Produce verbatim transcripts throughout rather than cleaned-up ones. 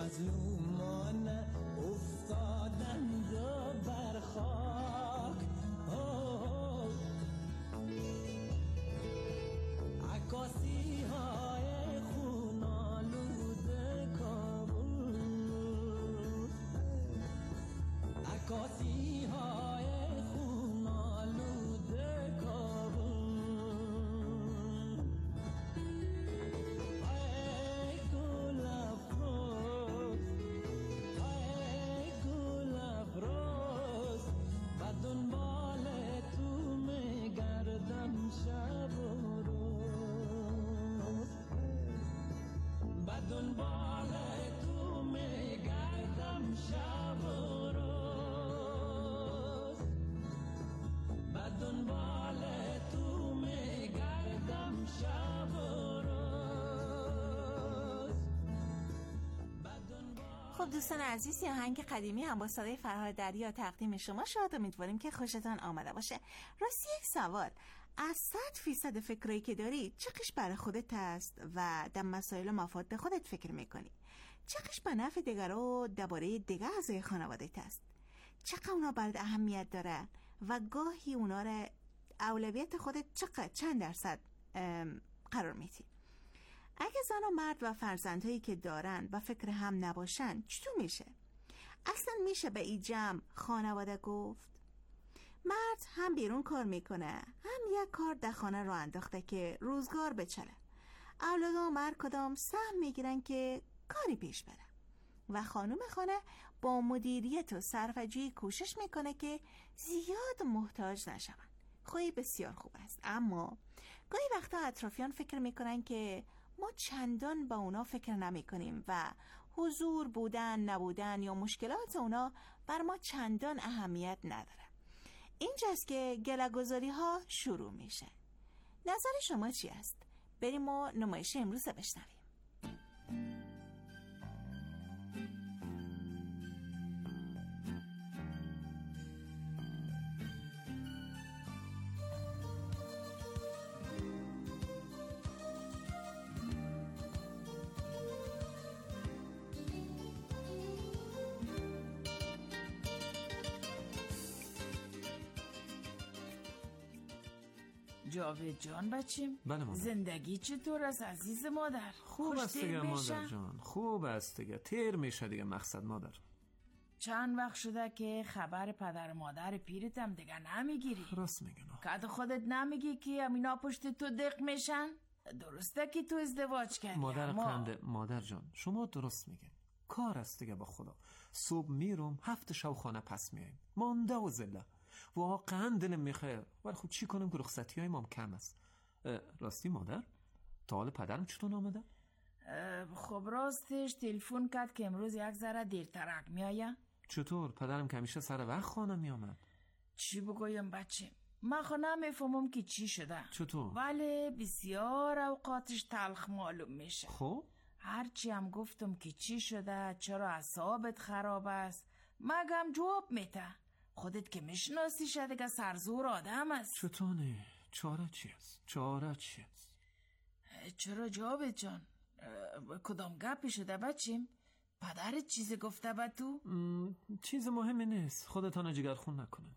مظلومان افتادند بر خاک. عکاسی های خون آلوده کابل، عکاسی های خون آلوده کابل. ای گل افروز، ای گل افروز، و دنبال تو میگردم شب و روز، و دنبال تو میگردم شب و روز، و دنبال تو میگردم شب و روز. خب دوستان عزیز، یه آهنگ قدیمی هم با صدای فرهاد دریا تقدیم شما شد. امیدواریم که خوشتان آمده باشه. راستی یک سوال، از صد فیصد فکرایی که داری چقش برای خودت هست و در مسائل مفاد خودت فکر میکنی؟ چقش به نفع دیگر و درباره دیگر اعضای خانوادت هست؟ چقدر اونا برات اهمیت داره و گاهی اونا را اولویت خودت چقدر چند درصد قرار میدی؟ اگه زن و مرد و فرزندهایی که دارن و فکر هم نباشن چطور میشه؟ اصلا میشه به این جمع خانواده گفت؟ مرد هم بیرون کار میکنه، هم یک کار در خانه رو انداخته که روزگار بچله. اولاد و مرد کدام سهم میگیرن که کاری پیش بره و خانم خانه با مدیریت و صرفه‌جویی کوشش میکنه که زیاد محتاج نشون. خوی بسیار خوب است، اما گاهی وقتا اطرافیان فکر میکنن که ما چندان با اونا فکر نمی کنیم و حضور بودن نبودن یا مشکلات اونا بر ما چندان اهمیت نداره. اینجاست که گله‌گذاری ها شروع میشه. نظر شما چی است؟ بریم و نمایش امروز بشنویم. جاوید جان بچیم، بله مادر. زندگی چطور است عزیز مادر؟ خوب است دیگه مادر جان، خوب است دیگه، تیر میشه دیگه مقصد مادر. چند وقت شده که خبر پدر مادر پیرتم دیگه نمیگیری. راست میگن. که خودت نمیگی که امینا پشت تو دق میشن؟ درسته که تو ازدواج کردی مادر اما... قنده مادر جان، شما درست میگن، کار است دیگه با خدا. صبح میرم هفت شب خانه پس میایم، مانده و زله، واقعا دلم میخواد، ولی خب چی کنم که رخصتی های مام کم است. راستی مادر، تا حال پدرم چطور آمده؟ خب راستش تلفن کرد که امروز یک ذره دیرترک میایه. چطور؟ پدرم که همیشه سر وقت خانه میامد. چی بگویم بچه، من خو نمیفهمم که چی شده. چطور؟ ولی بسیار اوقاتش تلخ معلوم میشه. خب هرچی هم گفتم که چی شده، چرا اعصابت خراب است، مگم جواب میته. خودت که میشناسی شده که سرزور آدم است. چطوره؟ چاره چی است؟ چاره چی است؟ چرا جاوید جان؟ کدام گپی شده بچیم؟ پدرت چیزی گفته به تو؟ چیز مهمی نیست، خودتان جگرخون نکنه.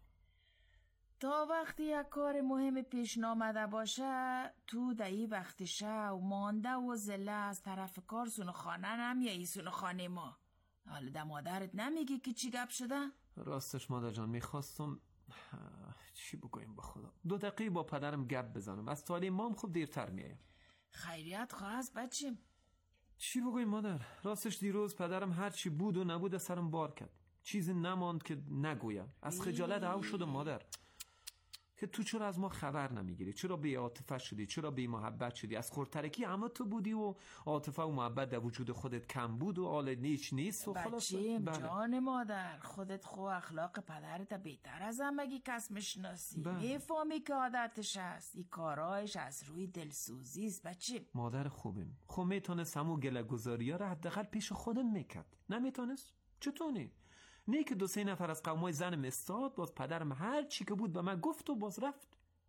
تا وقتی یک کار مهم پیش نامده باشه تو دایی وقتشه و مانده و زله از طرف کار سونو خانه نمیایی، سونو خانه ما. حالا ده مادرت نمیگی که چی گپ شده؟ راستش مادر جان، میخواستم چی بگویم با خدا، دو دقیقه با پدرم گپ بزنم، از تالی مام خوب دیرتر میایم. خیریت خواست بچیم؟ چی بگویم مادر، راستش دیروز پدرم هر چی بود و نبود سرم بار کرد، چیزی نماند که نگویم. از خجالت او شدم مادر که تو چرا از ما خبر نمیگیری، چرا بی عاطفه شدی، چرا بی محبت شدی. از خورترکی اما تو بودی و عاطفه و محبت در وجود خودت کم بود و حال نیچ نیست و خلاص. بچیم جان مادر، خودت خو اخلاق پدرت بهتر از همگی کس میشناسی، میفهمی که عادتش هست، این کارایش از روی دلسوزی است. بچیم مادر خوبیم، خب میتونست همون گله گذاری ها رو حداقل پیش خودم میکرد، نمیتونست؟ چطوری؟ نه که دو سه نفر از قومای زنم استاد، باز پدرم هر چی که بود به من گفت و باز رفت.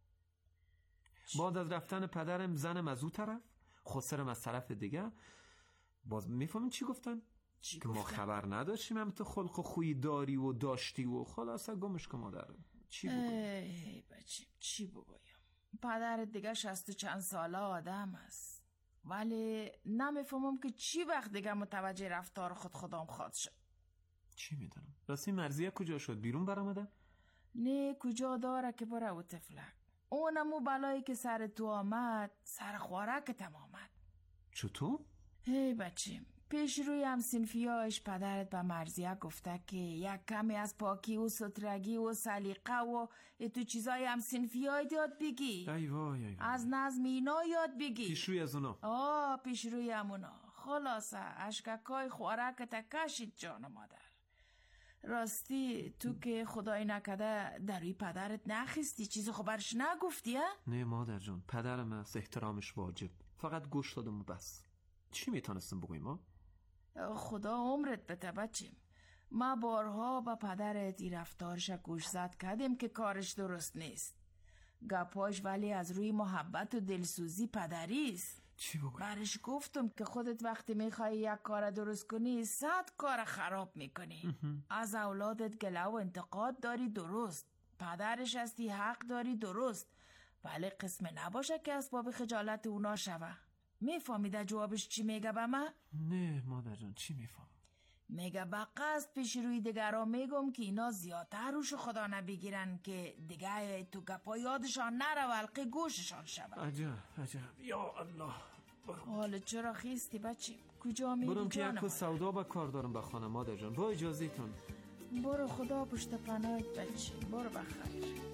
بعد از رفتن پدرم زنم از او طرف، خسرم از طرف دیگه. باز میفهمین چی گفتن؟ چی که ما گفتم؟ خبر نداشتیم هم تو خلق و خویی داری و داشتی و خلاصه گمش که مادر. چی بگویم؟ ای بچه چی بگویم؟ پدرت دیگه شست و چند ساله آدم است، ولی نمیفهمم که چی وقت دیگه متوجه رفتار خود خودم خواد شد. چی میدونم. راستی مرزیه کجا شد؟ بیرون برآمده؟ نه کجا داره که بره و تفلک. اونمو بلایی که سر تو آمد سر خوارکتم آمد. چطور؟ هی بچه پیش روی هم سنفیاش پدرت به مرزیه گفته که یک کمی از پاکی و سترگی و سلیقه و تو چیزای هم سنفیای یاد بگی. ای وای ای وای. از نظم اینا یاد بگی. پیش روی از اونا. آه پیش روی همونا. خلاصه اشککای خوارکت کشید جان مادر. راستی تو که خدای نکده دروی پدرت نخیستی چیز خبرش نگفتی ها؟ نه مادر جان، پدرم است، احترامش واجب. فقط گوش دادم و بس. چی میتونستم بگویم ها؟ خدا عمرت بده بچیم. ما بارها با پدرت ای رفتارش گوش زد کردیم که کارش درست نیست. گپاش ولی از روی محبت و دلسوزی پدریست. چی بگویم؟ برش گفتم که خودت وقتی میخوای یک کار درست کنی صد کار خراب میکنی. از اولادت گله و انتقاد داری درست، پدرش هستی حق داری درست، ولی قسم نباشه که اسباب خجالت اونا شوه. میفهمیده جوابش چی میگه به من؟ نه مادر جان چی میفهم؟ میگه به قصد پیش روی دیگران میگم که اینا زیادتر روش خدا نبگیرن که دیگه تو گپا یادشان نره و حلقه گوششان شود. عجب عجب یا الله. حالا چرا خیستی بچه؟ کجا میری برم که جانم؟ یک سودا با کار دارم به خانه مادر جان. با اجازهتون. برو خدا پشت پناهت بچه. برو بخیر.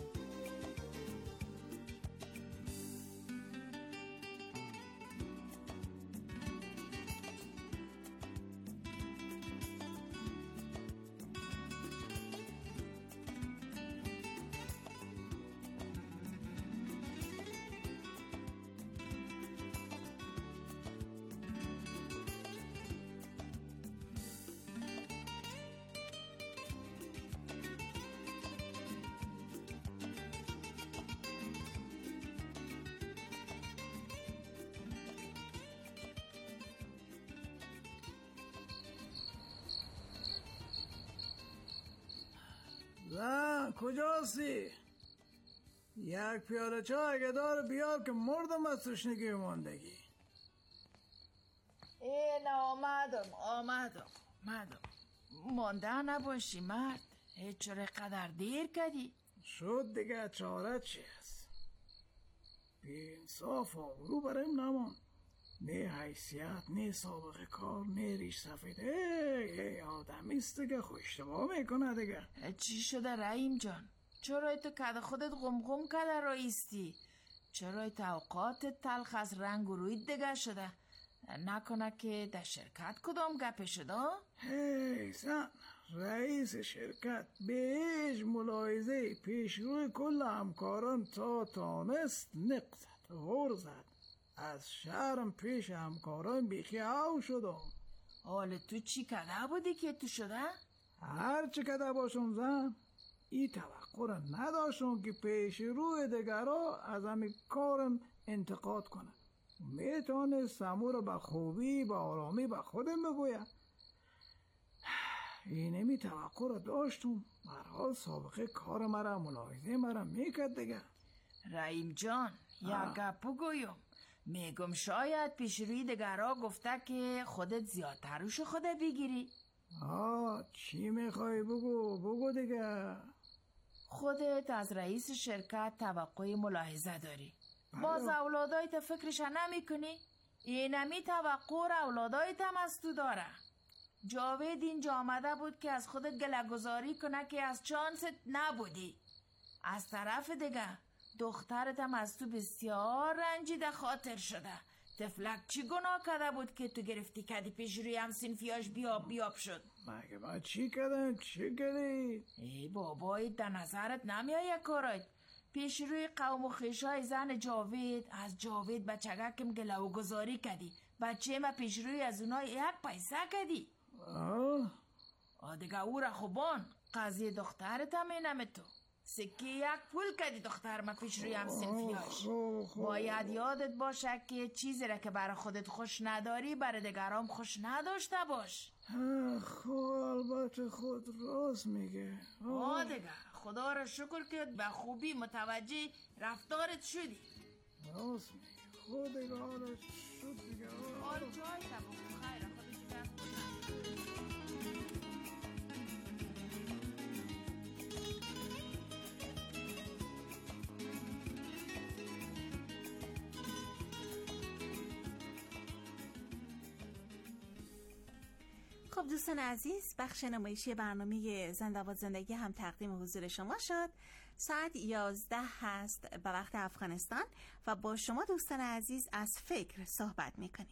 زن کجاستی؟ یک پیاله چای اگه داره بیار که مردم از تشنگی و ماندگی. این آمدم آمدم آمدم. مانده نباشی مرد. هیچ چرا قدر دیر کردی؟ شد دیگه چاره چی هست؟ بی انصاف آبرو برایم نمان. نه حیثیت نه سابقه کار نه ریش سفید. ای ای آدمیست دیگه خود اشتباه میکنه دیگه. چی شده رحیم جان؟ چرا تو کده خودت غمغم کده رایستی؟ چرا توقعاتت تلخ از رنگ و رویت دیگه شده؟ نکنه که در شرکت کدام گپه شده؟ هی زن رئیس شرکت به هیچ ملاحظه پیش روی کل همکاران تا تانست نق زد غور زد. از شهرم پیش همکاران بیخی او شدم. حال تو چی کده بودی که تو شده؟ هر چی کده باشم زن ای توقع را نداشتم که پیش روی دگرها از همین کارم انتقاد کنم. میتونست سمو را به خوبی به آرامی به خودم بگویم. اینمی توقع را داشتم. برحال سابقه کار مرا ملاحظه مرا میکرد دیگه. رحیم جان یک گپ بگویم. میگم شاید پیش روی دگرها گفته که خودت زیادتر روش خودت بگیری. آه چی میخوای بگو بگو دیگه. خودت از رئیس شرکت توقع ملاحظه داری. باز اولادایت فکرش نمی کنی؟ اینمی توقع اولادایت هم از تو داره. جاوید اینجا آمده بود که از خودت گله‌گذاری کنه که از چانست نبودی. از طرف دیگه دخترت هم از تو بسیار رنجیده خاطر شده. تفلک چی گناه کرده بود که تو گرفتی کدی پیش روی هم سنفیاش بیاب بیاب شد؟ مگه من چی کردم چی کردی؟ ای بابایی در نظرت نمیایه کارایت؟ پیش روی قوم و خیشای زن جاوید از جاوید بچگکم گله و گذاری کدی. بچه ما پیش روی از اونای یک پیسه کدی. آه آه دیگه او را خوبان قضیه دخترت هم اینم تو. سکه یک پول کدی دختر ما پیش روی هم سلفیاش. باید یادت باشه که چیزی را که برای خودت خوش نداری برای دیگران خوش نداشته باش. خب البته خود راست میگه. آه دیگه خدا را شکر که به خوبی متوجه رفتارت شدی. راست میگه. خود دیگه حالش شد دیگه. آره جای تبا خیره خودشی دست خب دوستان عزیز، بخش نمایشی برنامه زنده باد زندگی هم تقدیم حضور شما شد. ساعت یازده هست به وقت افغانستان و با شما دوستان عزیز از فکر صحبت میکنیم.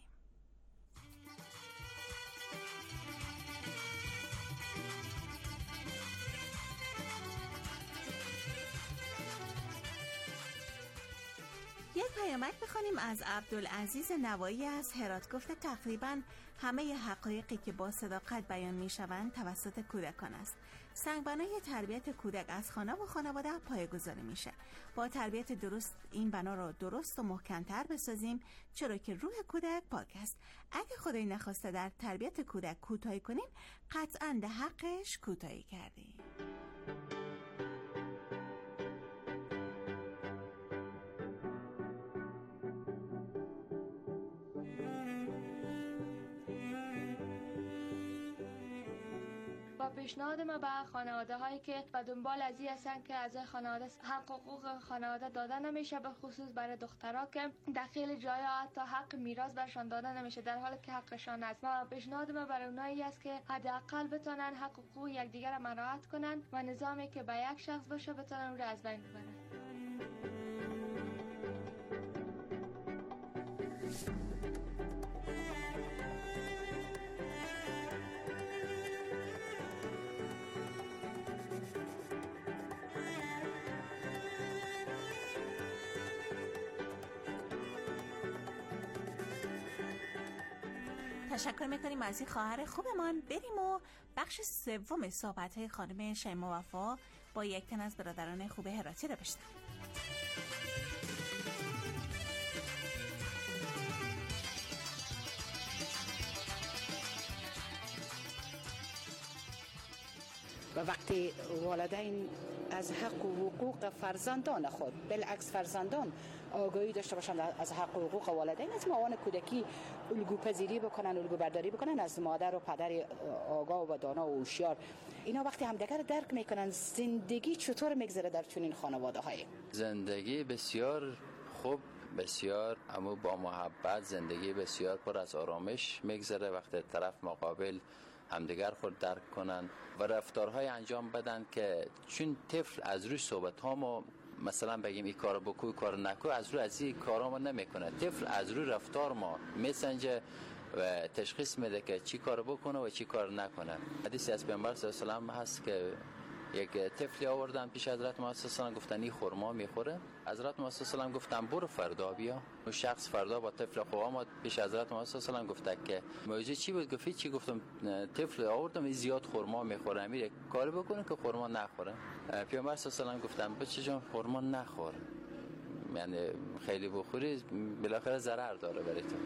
یک پیامک بخونیم از عبدالعزیز نوایی از هرات. گفته تقریبا همه حقایقی که با صداقت بیان می شوند توسط کودکان است. سنگبنای تربیت کودک از خانه و خانواده پایه‌گذاری میشه. با تربیت درست این بنا رو درست و محکم‌تر بسازیم، چرا که روح کودک پاک است. اگه خدای نخواسته در تربیت کودک کوتاهی کنیم، قطعاً در حقش کوتاهی کردیم. پیشنهاد ما به خانواده هایی که به دنبال از این هستن که از خانواده حق حقوق خانواده داده نمیشه، به خصوص برای دخترها که در خیلی جاها حتی حق میراث برشان داده نمیشه در حالی که حقشان است. و پیشنهاد ما برای اونایی است که حداقل بتونن حق حقوق یکدیگر را مراعات کنن و نظامی که به یک شخص باشه بتونن اون را از بین ببرن. تشکر میکنیم از این خواهر خوبمان. بریم و بخش سوم صحبت‌های خانم شیما وفا با یک تن از برادران خوب هراتی را بشنویم. و وقتی والدین از حق و حقوق فرزندان خود بالعکس فرزندان آگاهی داشته باشند از حق و حقوق والدین، از موان کودکی الگو پذیری بکنن، الگو برداری بکنن از مادر و پدر آگاه و دانا و هوشیار، اینا وقتی همدیگر درک میکنن زندگی چطور میگذره در چنین خانواده های. زندگی بسیار خوب، بسیار اما با محبت، زندگی بسیار پر از آرامش میگذره وقتی طرف مقابل همدیگر خود درک کنن و رفتارهای انجام بدن که چون طفل از روی صحبت ها ما مثلا بگیم این کار بکو کار نکو، از روی از این کارا ما نمیکنه. طفل از روی رفتار ما میسنجه و تشخیص میده که چی کار بکنه و چی کار نکنه. حدیثی از پیامبر صلی الله علیه و آله هست که یک طفلی آوردن پیش حضرت محمد صلی الله علیه و آله، گفتن این خرما میخوره. حضرت محمد صلی الله علیه و آله گفتن برو فردا بیا. اون شخص فردا با طفل خود آمد پیش حضرت محمد صلی الله علیه و آله، گفت که موضوع چی بود؟ گفت چی؟ گفتم طفل آوردم این زیاد خرما میخوره، میره کار بکنه که خرما نخوره. پیامبر صلی الله علیه و آله گفتن بچه جان خرما نخور، یعنی خیلی بخوری بالاخره ضرر داره برای تو.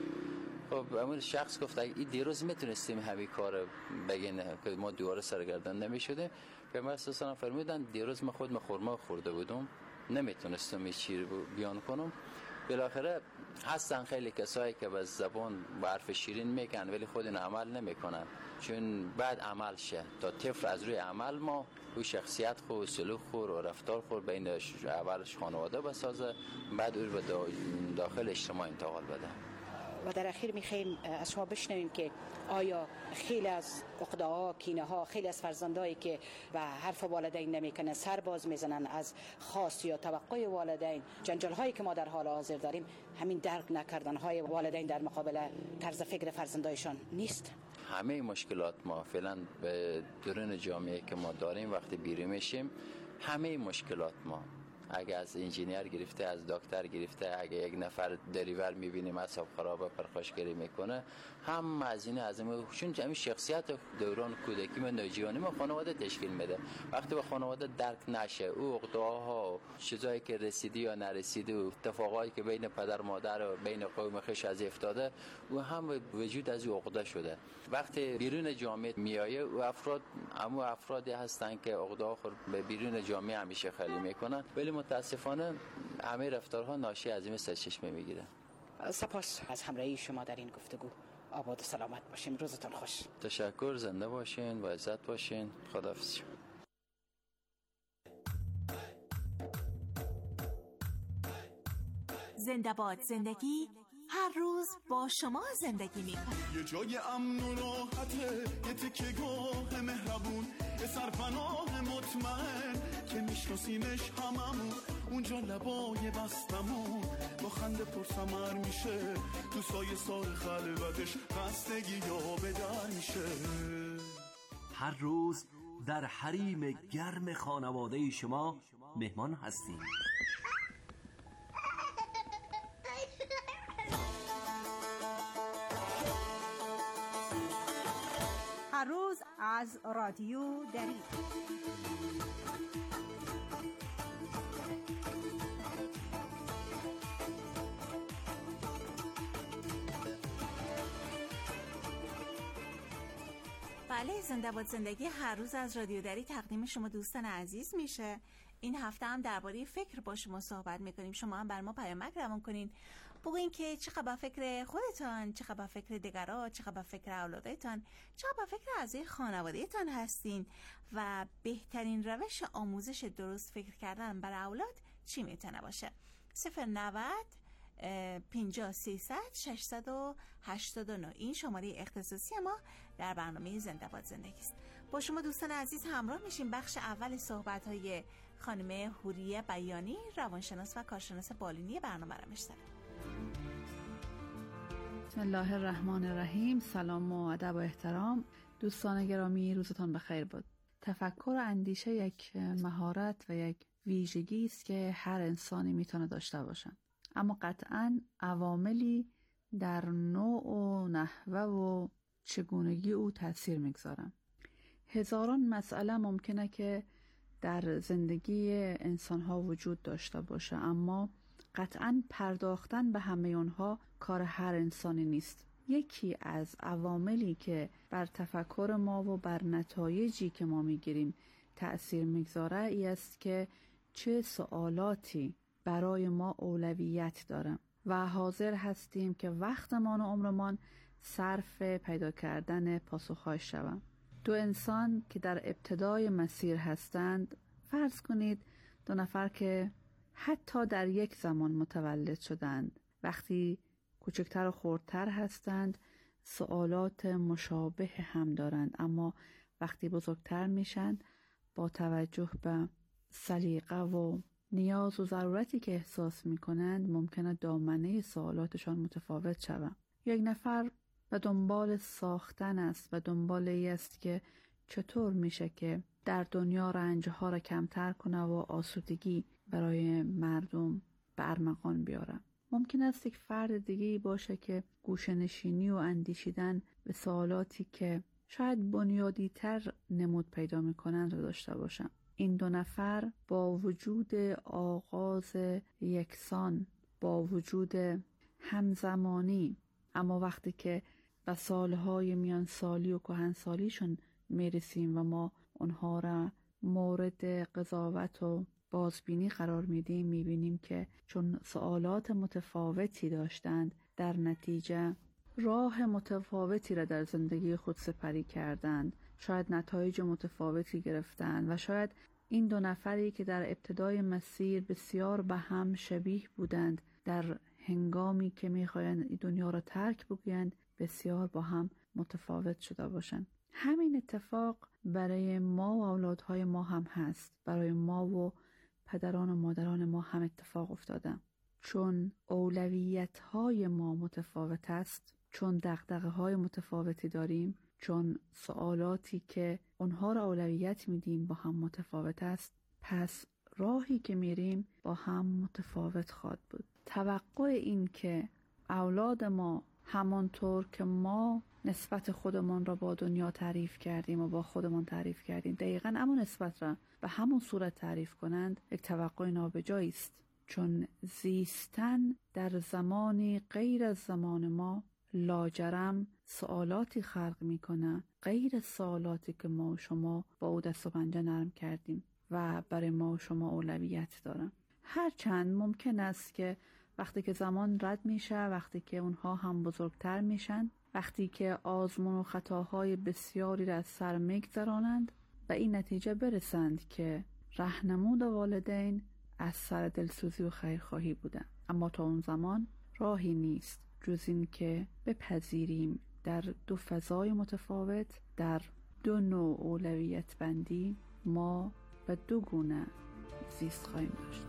خب همون شخص گفت این دیروز میتونستیم همین کار بگین که ما دوباره سرگردان نمیشده. پیامبر صلی الله علیه و آله فرمودن دیروز من خود خرما خورده بودم، نمیتونستم این چیز بیان کنم. بالاخره هستن خیلی کسایی که به زبان با حرف شیرین میگن ولی خود این عمل نمیکنن، چون بعد عمل شه تا طفل از روی عمل ما او شخصیت خود، سلوک خود و رفتار خود بین اولش خانواده بسازه، بعد او به داخل اجتماع انتقال بده. و در اخیر میخوایم از شما بشنویم که آیا خیلی از عقده‌ها، کینه‌ها، خیلی از فرزندایی که به حرف والدین نمیکنن، سر باز میزنن از خواست یا توقع والدین، جنجال‌هایی که ما در حال حاضر داریم، همین درک نکردن‌های والدین در مقابل طرز فکر فرزندایشان نیست؟ همه مشکلات ما فعلا به درون جامعه که ما داریم وقتی بیرون میشیم، همه مشکلات ما اگه از انجینیر گرفته، از دکتر گرفته، اگه یک نفر دریور میبینیم اعصاب خرابه پرخاشگری میکنه، هم از این از این چون همین شخصیت دوران کودکی و نوجوانی ما خانواده تشکیل میده. وقتی به خانواده درک نشه، او عقده‌ها، چیزایی که رسیدی یا نرسیده، و اتفاقایی که بین پدر مادر و بین قوم خویش از افتاده، او هم وجود از عقده شده. وقتی بیرون جامعه میایه، و افراد اما افرادی هستن که عقده‌ها خود به بیرون جامعه همیشه خالی میکنن، ولی متاسفانه همه رفتارها ناشی از این سرچشمه میگیره. سپاس از همراهی شما در این گفتگو. آباد و سلامت باشین. روزتان خوش. تشکر. زنده باشین و عزت باشین. خداحافظ. زنده باد زندگی، هر روز با شما زندگی میکنه. یه جای امن و راحته، یه تکه گاه مهربون، یه سرپناه مطمئن که میشناسیمش هممون، اونجا لبای بستمون با خنده پرسمر میشه، تو سایه سار خلوتش خستگی یا بدر میشه. هر روز در حریم گرم خانواده شما مهمان هستیم. هر روز از رادیو دری. بله، زنده باد زندگی هر روز از رادیو دری تقدیم شما دوستان عزیز میشه. این هفته هم درباره فکر با شما صحبت میکنیم. شما هم بر ما پیامک روان کنین، بگوین که چه خبر فکر خودتان، چه خبر فکر دیگران، چه خبر فکر اولادتان، چه خبر فکر اعضای خانوادهتان هستین و بهترین روش آموزش درست فکر کردن برای اولاد چی میتونه باشه. صفر نود پنجاه سیصد ششصد و هشتاد و نه این شماره اختصاصی ما در برنامه زنده باد زندگی است. با شما دوستان عزیز همراه میشیم. بخش اول صحبت های خانم حوریه بیانی، روانشناس و کارشناس بالینی برنامه را میشنویم. بسم الله الرحمن الرحیم. سلام و ادب و احترام دوستان گرامی، روزتان بخیر باد. تفکر و اندیشه یک مهارت و یک ویژگی است که هر انسانی میتونه داشته باشه، اما قطعاً عواملی در نوع و نحوه و چگونگی او تأثیر میگذارن. هزاران مسئله ممکنه که در زندگی انسانها وجود داشته باشه، اما قطعاً پرداختن به همه اونها کار هر انسانی نیست. یکی از عواملی که بر تفکر ما و بر نتایجی که ما میگیریم تأثیر میگذاره ای است که چه سوالاتی برای ما اولویت داره و حاضر هستیم که وقتمان و عمرمان صرف پیدا کردن پاسخهاش شویم. دو انسان که در ابتدای مسیر هستند، فرض کنید دو نفر که حتی در یک زمان متولد شدند، وقتی کوچکتر و خردتر هستند سوالات مشابه هم دارند، اما وقتی بزرگتر میشن با توجه به سلیقه و نیاز و ضرورتی که احساس میکنند ممکنه دامنه سوالاتشان متفاوت شود. یک نفر به دنبال ساختن است و دنبال ای است که چطور میشه که در دنیا رنجها را کمتر کنه و آسودگی برای مردم به ارمغان بیاره. ممکن است یک فرد دیگه باشه که گوشه‌نشینی و اندیشیدن به سوالاتی که شاید بنیادی تر نمود پیدا میکنند رو داشته باشن. این دو نفر با وجود آغاز یکسان، با وجود همزمانی، اما وقتی که به سالهای میان سالی و کهن سالیشون میرسیم و ما اونها را مورد قضاوت و بازبینی قرار میدیم، میبینیم که چون سوالات متفاوتی داشتند، در نتیجه راه متفاوتی را در زندگی خود سپری کردند، شاید نتایج متفاوتی گرفتند و شاید این دو نفری که در ابتدای مسیر بسیار به هم شبیه بودند، در هنگامی که میخواهند دنیا را ترک بگویند بسیار با هم متفاوت شده باشند. همین اتفاق برای ما و اولادهای ما هم هست، برای ما و پدران و مادران ما هم اتفاق افتاده. چون اولویت‌های ما متفاوت است، چون دغدغه‌های متفاوتی داریم، چون سوالاتی که اونها را اولویت میدیم با هم متفاوت است، پس راهی که میریم با هم متفاوت خواهد بود. توقع این که اولاد ما همانطور که ما نسبت خودمان را با دنیا تعریف کردیم و با خودمان تعریف کردیم دقیقاً اما نسبت را به همون صورت تعریف کنند یک توقع نابجایی است، چون زیستن در زمانی غیر از زمان ما لاجرم سوالاتی خلق میکنه غیر سوالاتی که ما و شما با او دست و پنجه نرم کردیم و برای ما و شما اولویت دارن. هرچند ممکن است که وقتی که زمان رد میشه، وقتی که اونها هم بزرگتر میشن، وقتی که آزمون و خطاهای بسیاری را از سر میگذرانند و این نتیجه برسند که راهنمود والدین از سر دلسوزی و خیرخواهی بودن، اما تا اون زمان راهی نیست جز این که بپذیریم در دو فضای متفاوت، در دو نوع اولویت بندی ما و دو گونه زیست خواهیم داشت.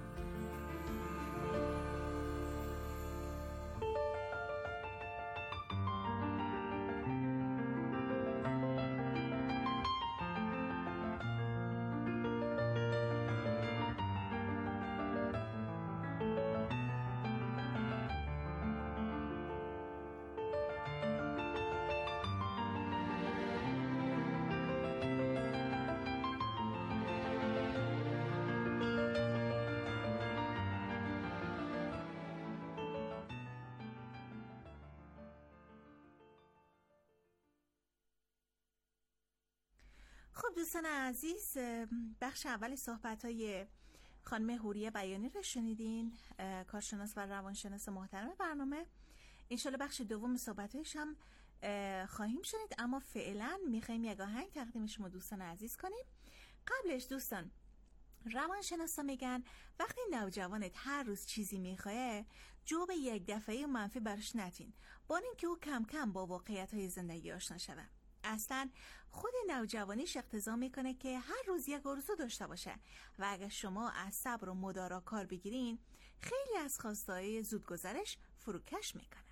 خب دوستان عزیز، بخش اول صحبت‌های خانم حوریه بیانی رو شنیدین، کارشناس و روانشناس محترم برنامه. انشالله بخش دوم صحبت‌هایش هم خواهیم شنید، اما فعلا میخوایم یک آهنگ تقدیم شما دوستان عزیز کنیم. قبلش دوستان، روانشناسا میگن وقتی نوجوانت هر روز چیزی میخواه، جو به یک دفعه منفی برش نتین، با اینکه او کم کم با واقعیت‌های زندگی آشنا شود. اصلا خود نوجوانیش اقتضا میکنه که هر روز یک آرزو داشته باشه و اگر شما از صبر و مدارا کار بگیرین، خیلی از خواسته‌های زودگذرش فروکش میکنه.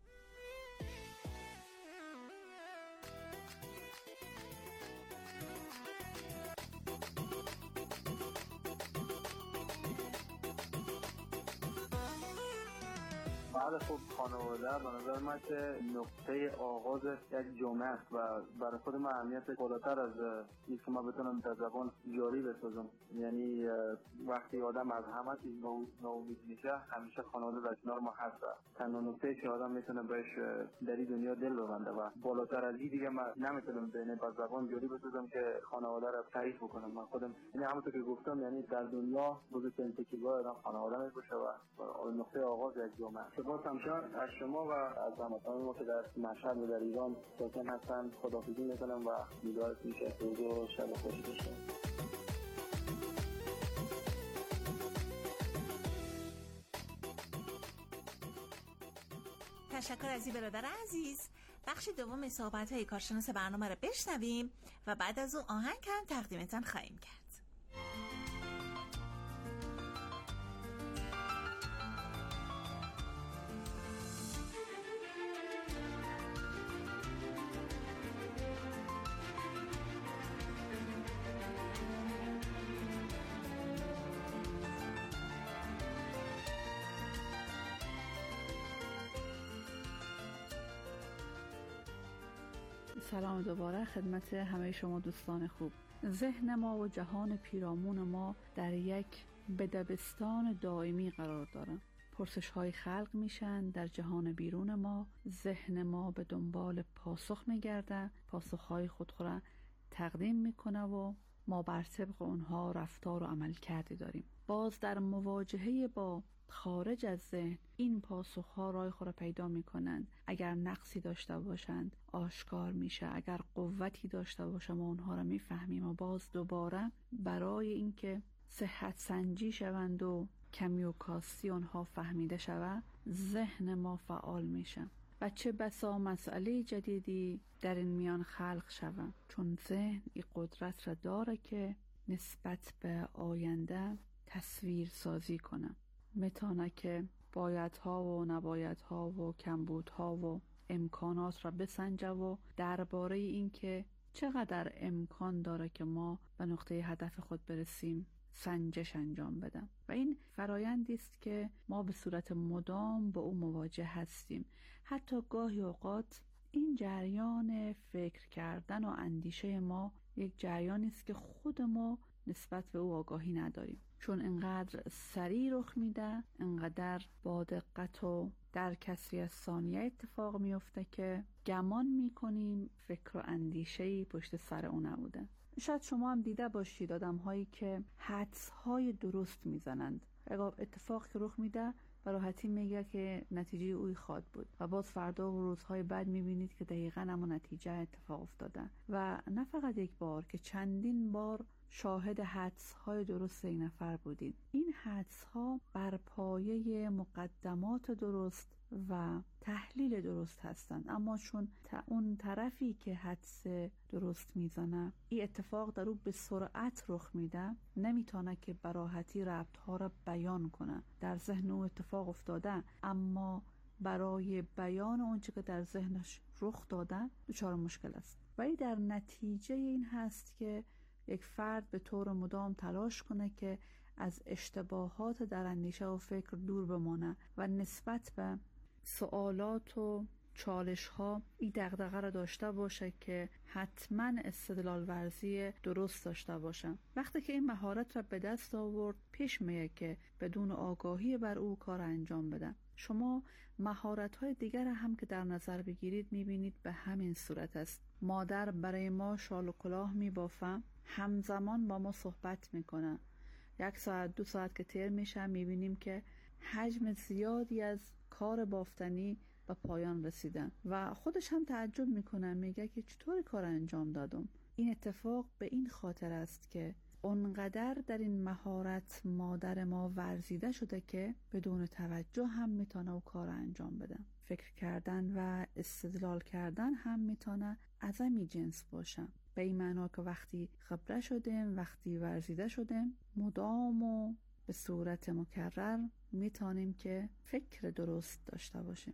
بعد خب خانواده به نظر من که نقطه آغاز یک جامعه است و برای خود من اهمیت بالاتر از این که من بتونم در زبان جاری بسازم. یعنی وقتی آدم از همه چیز ناامید میشه، همیشه خانواده در کنار ما هست و تنها نقطه‌ای که آدم میتونه بهش در این دنیا دل ببنده و بالاتر از این دیگه من نمیتونم بین با زبان جاری بسازم که خانواده رو تعریف بکنم. من خودم یعنی همونطور که گفتم، یعنی در دنیا بزرگترین تکیه‌گاه آدم خانواده میشه و نقطه آغاز یک جامعه. باز همچنان از شما و از هموطنان ما که در مشهد و در ایران ساکن هستن خداحافظی میکنم و امیدوارم که روز و شب خوشی باشه. تشکر از این برادر عزیز. بخش دوم صحبت‌های کارشناس برنامه رو بشنویم و بعد از اون آهنگ هم تقدیمتان خواهیم کرد. سلام دوباره خدمت همه شما دوستان خوب. ذهن ما و جهان پیرامون ما در یک بدبستان دائمی قرار دارن. پرسش های خلق میشن در جهان بیرون ما. ذهن ما به دنبال پاسخ میگرده، پاسخ های خود را تقدیم میکنه و ما بر طبق اونها رفتار و عمل کردی داریم. باز در مواجهه با خارج از ذهن این پاسخ‌ها راه خود را پیدا می‌کنند. اگر نقصی داشته باشند آشکار میشه، اگر قوتی داشته باشه ما اونها را میفهمیم و باز دوباره برای اینکه صحت سنجی شوند و کمی و کاستی اونها فهمیده شود ذهن ما فعال میشه و چه بسا مسئله جدیدی در این میان خلق شود، چون ذهن این قدرت را داره که نسبت به آینده تصویر سازی کنه، میتونه که بایدها و نبایدها و کمبودها و امکانات را بسنجه و درباره این که چقدر امکان داره که ما به نقطه هدف خود برسیم سنجش انجام بدم و این فرایندی است که ما به صورت مدام با او مواجه هستیم. حتی گاهی اوقات این جریان فکر کردن و اندیشه ما یک جریانی است که خود ما نسبت به او آگاهی نداریم، چون انقدر سریع رخ میده، انقدر با دقت و در کسری از ثانیه اتفاق میفته که گمان میکنیم فکر و اندیشه‌ای پشت سر او نبوده. شاید شما هم دیده باشید آدم هایی که حدس های درست میزنند، اتفاق که رخ میده به راحتی میگه که نتیجه اوی خواد بود و باز فردا و روزهای بعد میبینید که دقیقاً همون نتیجه اتفاق افتاده و نه فقط یک بار که چندین بار شاهد حدس های درست این نفر بودید. این حدس ها بر پایه مقدمات درست و تحلیل درست هستند، اما چون تا اون طرفی که حدس درست میزنه این اتفاق در او به سرعت رخ میده، نمیتونه که به راحتی ربط ها را بیان کنه. در ذهن او اتفاق افتاده اما برای بیان اونچه که در ذهنش رخ داده دچار مشکل است. ولی در نتیجه این هست که یک فرد به طور مدام تلاش کنه که از اشتباهات در اندیشه و فکر دور بمانه و نسبت به سوالات و چالش ها این دغدغه را داشته باشه که حتما استدلال ورزی درست داشته باشه. وقتی که این مهارت را به دست آورد پیش میه که بدون آگاهی بر او کار انجام بده. شما مهارت های دیگر هم که در نظر بگیرید میبینید به همین صورت است. مادر برای ما شال و کلاه میبافه، همزمان با ما صحبت میکنه. یک ساعت دو ساعت که تیر میشه میبینیم که حجم زیادی از کار بافتنی به پایان رسیدن و خودش هم تعجب میکنه، میگه که چطور کار انجام دادم. این اتفاق به این خاطر است که اونقدر در این مهارت مادر ما ورزیده شده که بدون توجه هم میتونه او کار انجام بده. فکر کردن و استدلال کردن هم میتونه از همین جنس باشه، به این معنا که وقتی خبره شدیم، وقتی ورزیده شدیم، مدام و به صورت مکرر میتونیم که فکر درست داشته باشیم.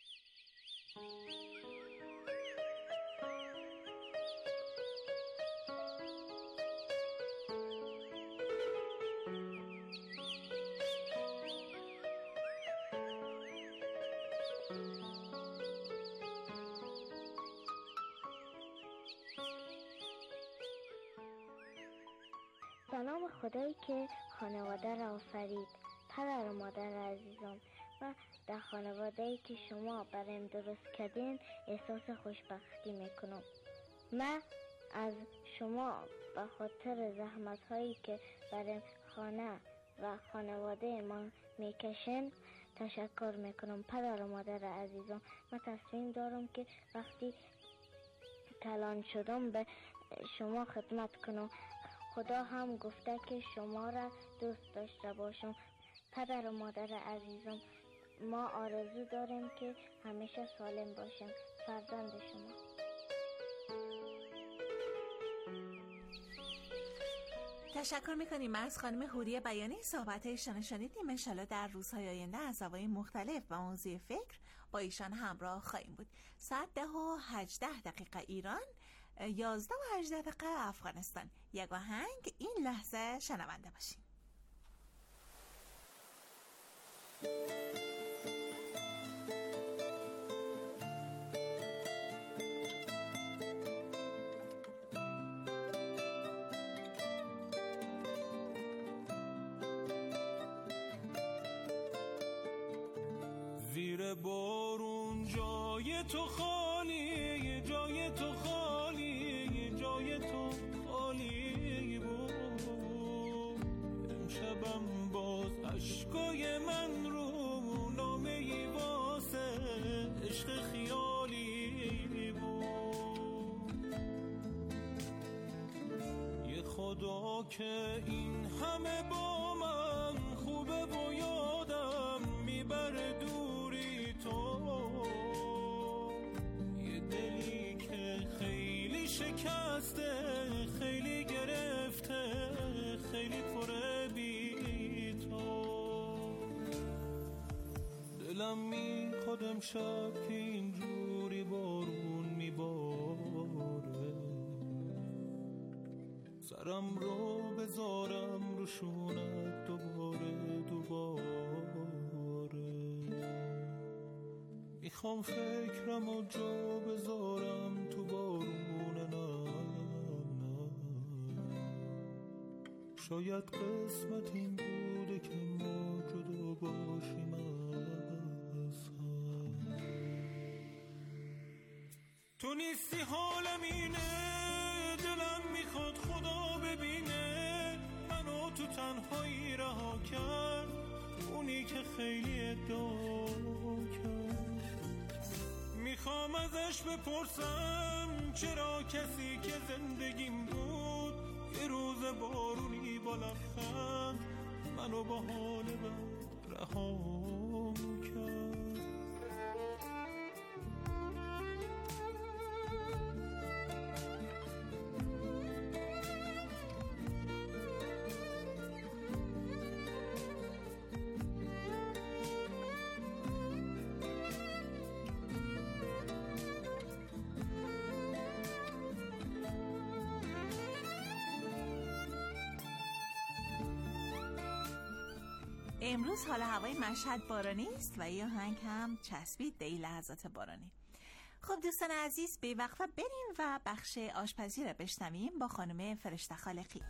به نام خدایی که خانواده را آفرید. پدر و مادر عزیزم، من در خانواده‌ای که شما برایم درست کردین احساس خوشبختی میکنم. من از شما به خاطر زحمت هایی که برای خانه و خانواده ما میکشین تشکر میکنم. پدر و مادر عزیزم، من تصمیم دارم که وقتی کلان شدم به شما خدمت کنم. خدا هم گفته که شما را دوست داشته باشم. پدر و مادر عزیزم، ما آرزو داریم که همیشه سالم باشیم. فرزند شما. تشکر میکنیم از خانم حوری بیانی. صحبت‌هایشان رو شنیدیم. انشالله در روزهای آینده از زوایای مختلف و موضوع فکر با ایشان همراه خواهیم بود. ساعت ده و هجده دقیقه ایران، یازده و هجده دقیقه افغانستان. یک آهنگ این لحظه شنونده باشیم. زیر بارون جای تو خالی، جای تو خالی، جای تو خالی بود. امشبم باز عشقای من رو نامه‌ای واسه عشق خیالی بود. یه خدا که این همه با من خوبه و یادم میبره دوری تو. یه دلی که خیلی شکسته، خیلی گرفته، خیلی پره بی تو. دلم میخواد امشب که اینجوری بارون میباره، سرم رو بذارم رو خشونت دوباره دوباره. میخوام فکرم و جا بذارم تو بارون نم نم. شاید قسمت این بوده که ما جدا باشیم از هم. تو نیستی حالم اینه، دلم میخواد خدا ببینه منو تو تنهایی رها کرد، اونی که خیلی ادعا کرد. میخوام ازش بپرسم چرا کسی که زندگیم بود یه روز بارونی با لبخند منو با حال بد رها کرد. امروز حال هوای مشهد بارانی است و یه آهنگ هم چسبید به این لحظات بارانی. خب دوستان عزیز، به وقفه بریم و بخش آشپزی را بشنویم با خانم فرشته خالقی.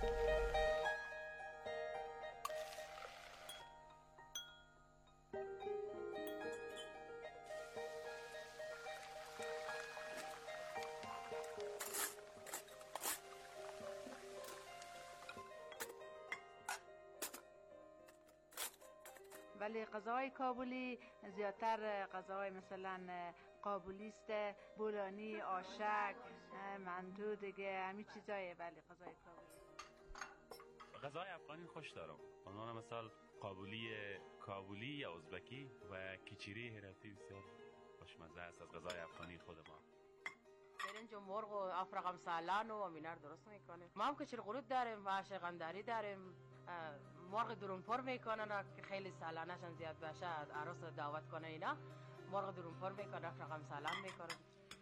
ولی غذاهای کابلی زیادتر غذاهای مثلا قابلی است، بولانی، آشک، مندو دیگه همین چیزایه. ولی غذای کابلی غذای افغانی خوش دارم، اونها مثلا قابلی کابلی یا ازبکی و کیچیری هراتی بسیار خوشمزه است از غذای افغانی خود ما. برنج و مرغ و افرقم سالان و امینار درست میکنه. ما هم کچر قرود داریم و شقندری داریم. مرغ درونپر میکنن که خیلی سالانشان زیاد باشه، عروس دعوت کنه اینا مرغ درونپر میکنن، افرقم سالان میکنن.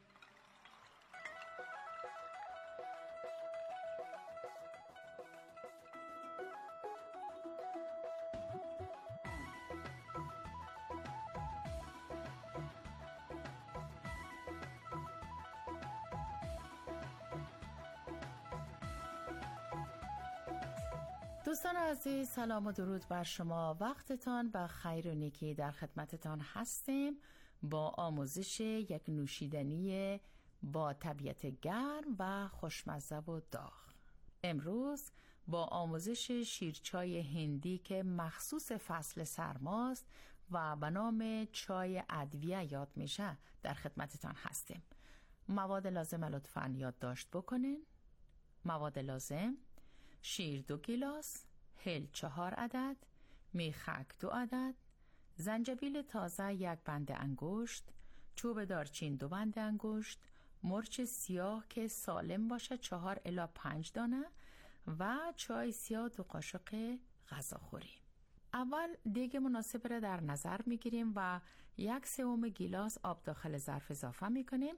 دوستان عزیز، سلام و درود بر شما. وقتتان به خیر و نیکی در خدمتتان هستیم با آموزش یک نوشیدنی با طبیعت گرم و خوشمزه و داغ. امروز با آموزش شیرچای هندی که مخصوص فصل سرماست و به نام چای ادویه یاد میشه در خدمتتان هستیم. مواد لازم لطفاً یادداشت بکنین. مواد لازم: شیر دو گیلاس، هل چهار عدد، میخک دو عدد، زنجبیل تازه یک بند انگشت، چوب دارچین دو بند انگشت، مرچ سیاه که سالم باشه چهار الی پنج دانه و چای سیاه دو قاشق غذاخوری. اول دیگ مناسب را در نظر میگیریم و یک سوم گیلاس آب داخل ظرف اضافه میکنیم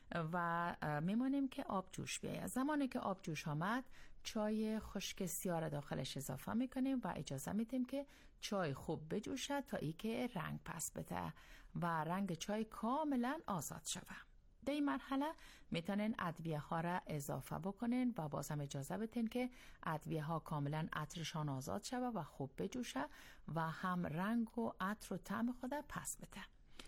و میمانیم که آب جوش بیاید. زمانی که آب جوش آمد چای خشک سیاه را داخلش اضافه میکنیم و اجازه میدیم که چای خوب بجوشد تا ای که رنگ پس بده و رنگ چای کاملا آزاد شود. در این مرحله میتونین ادویه ها را اضافه بکنین و باز هم اجازه بدین که ادویه ها کاملا عطرشان آزاد شود و خوب بجوشه و هم رنگ و عطر و طعم خود پس بده.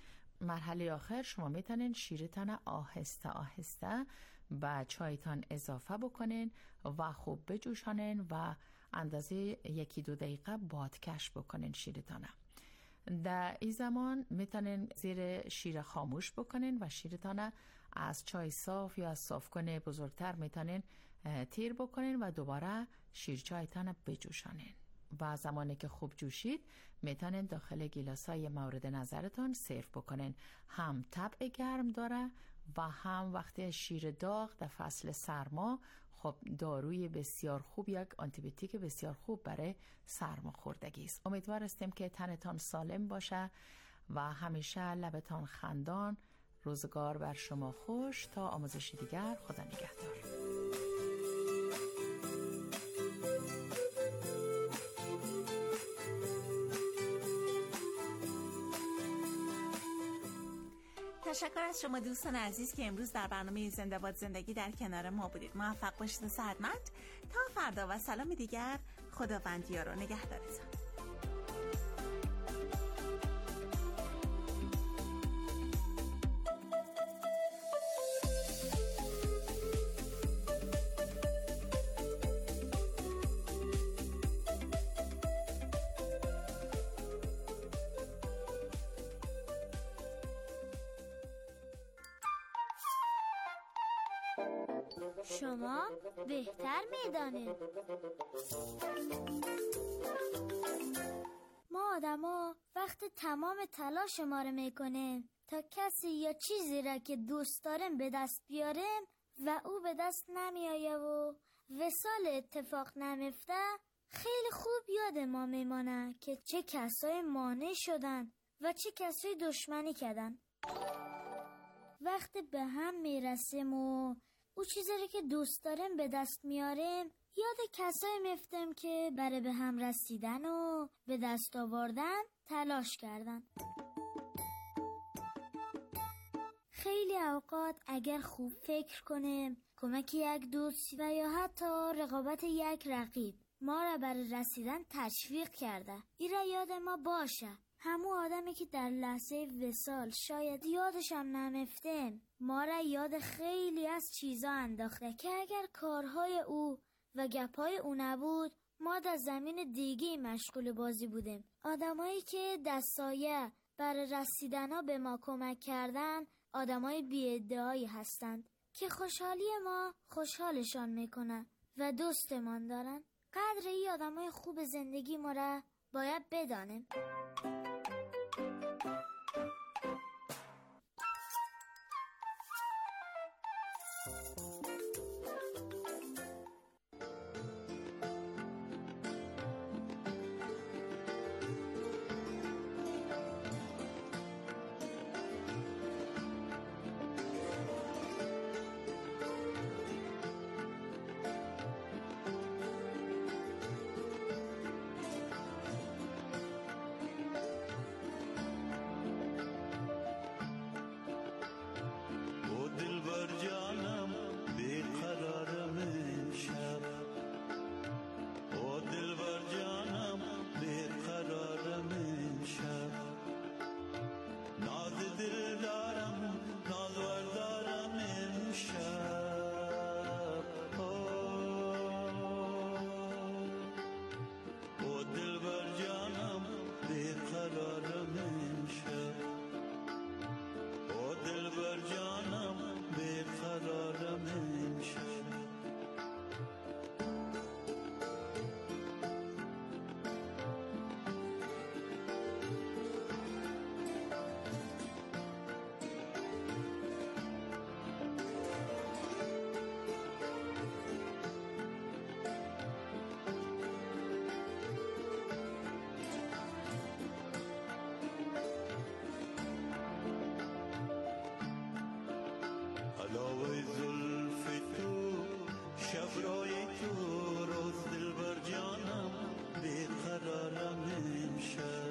مرحله آخر شما میتونین شیرتان آهسته آهسته به چایتان اضافه بکنین و خوب بجوشانین و اندازه یکی دو دقیقه بادکش بکنین شیرتانه. در این زمان میتونین زیر شیر خاموش بکنین و شیرتانه از چای صاف یا از صافکن بزرگتر میتونین تیر بکنین و دوباره شیر چایتان بجوشانین و زمانی که خوب جوشید میتونین داخل گیلاسای مورد نظرتان سرو بکنین. هم طبع گرم داره و هم وقتی شیر داغ در فصل سرما خب داروی بسیار خوب، یک آنتیبیوتیک بسیار خوب برای سرماخوردگی است. امیدوار هستیم که تنتان سالم باشه و همیشه لبتان خندان. روزگار بر شما خوش. تا آموزش دیگر، خدا نگهدار. تشکر از شما دوستان عزیز که امروز در برنامه زنده باد زندگی در کنار ما بودید. موفق باشید و سعادتمند تا فردا و سلام دیگر. خداوند یار و نگهدارتان. شما بهتر میدانید. ما آدما وقت تمام تلاش ما رو میکنیم تا کسی یا چیزی را که دوست داریم به دست بیاریم و او به دست نمیآیه و وصال اتفاق نمیفته، خیلی خوب یاد ما میمانه که چه کسای مانع شدن و چه کسای دشمنی کردن. وقتی به هم میرسیم و او چیزی رو که دوست داریم به دست میاریم، یاد کسایی میفتیم که برای به هم رسیدن و به دست آوردن تلاش کردن. خیلی اوقات اگر خوب فکر کنیم، کمک یک دوست و یا حتی رقابت یک رقیب ما را برای رسیدن تشویق کرده، این را یاد ما باشه. همون آدمی که در لحظه وصال شاید یادش هم نمیفتیم، ما را یاد خیلی از چیزا انداخته که اگر کارهای او و گپای او نبود، ما در زمین دیگه مشغول بازی بودیم. آدمایی که در سایه برای رسیدن به ما کمک کردن، آدمای بی‌ادعایی هستند که خوشحالی ما خوشحالشان میکنه و دوستمان دارن. قدر این آدمای خوب زندگی ما را باید بدانیم. علاوه زلف تو شبرای تو روز دلبر جانم بیقرارم امشب